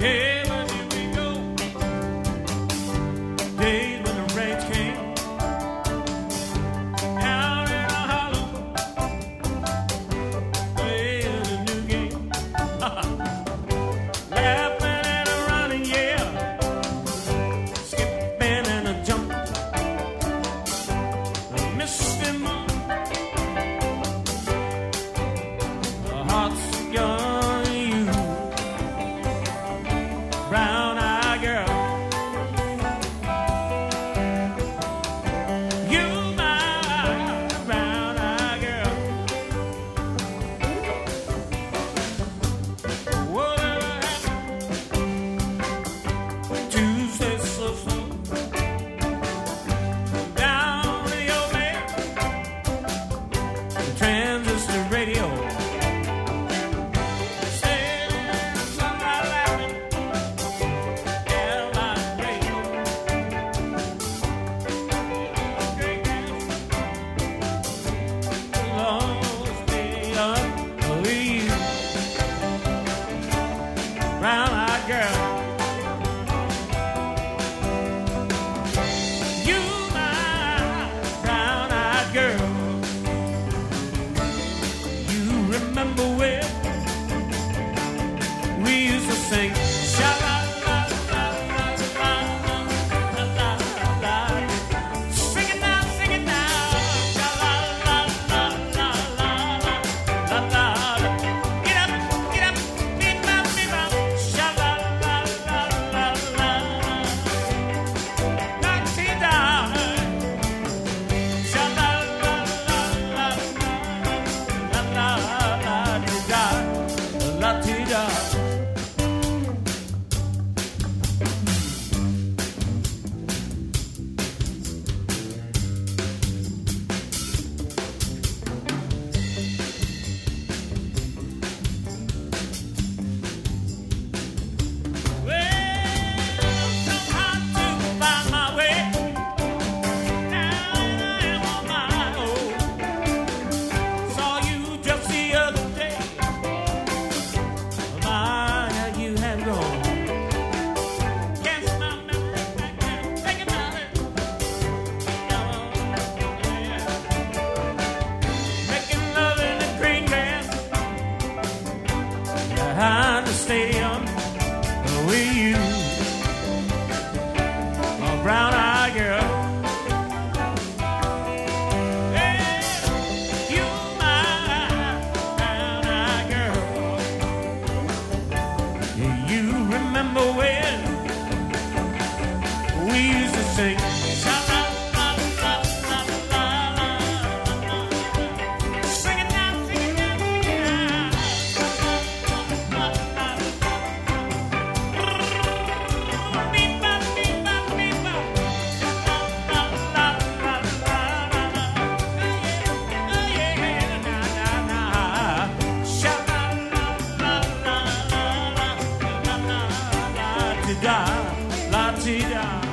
Yeah, but here we go. Days when the rains came down in Harlem, playing a new game. Laughing and a running, yeah. Skipping and a jumping. Misty moon, the heart's young you, brown-eyed girl. You, my brown-eyed girl. Whatever happened Tuesday so soon? Down in your bed, transistor radio. Saying somebody laughing, airline radio. Great dance, lost me with you, brown-eyed girl. You, my brown-eyed girl. You remember when we used to sing sha-la-la-la-la-la-la-la-la-la. Sing it now, sing it now. Sha-la-la-la-la-la-la-la. Get up, bebop, bebop. Sha-la-la-la-la-la. La-ti-da. Sha-la-la-la-la-la-la-la-ti-da. La-ti-da. Behind the stadium with you, a brown-eyed girl. Hey, you, my brown-eyed girl. Yeah, you remember when we used to sing sha-la-la-la-la-la-la-la. Sing it now, sing it now, sing it now. La-ti-da, la-ti-da.